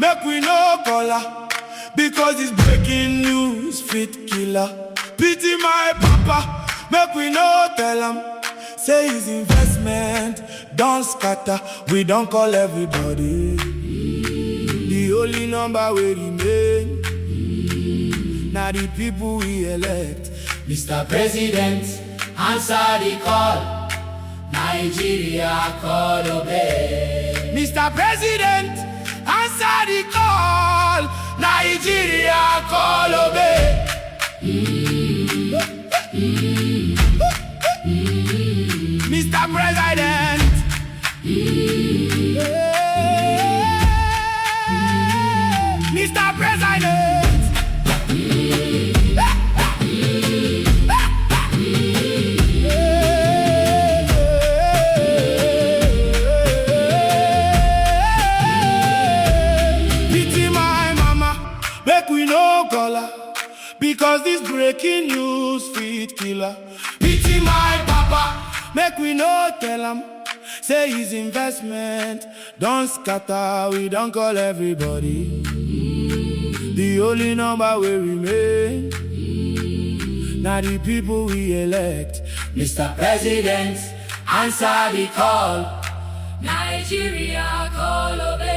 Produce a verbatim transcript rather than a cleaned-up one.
make we no collar, because it's breaking news, fit killer. Pity my papa, make we no tell him. Say his investment don't scatter, we don't call everybody. The only number we remain, now the people we elect. Mister President, answer the call. Nigeria call obey. Mister President, answer the call. Nigeria call obey. Mister President, Mister President, pity my mama, make we no collar, because this breaking news fit killer. Pity my papa, make we no tell him. Say his investment don't scatter, we don't call everybody. The only number we remain, now the people we elect. Mister President, answer the call. Nigeria call obey.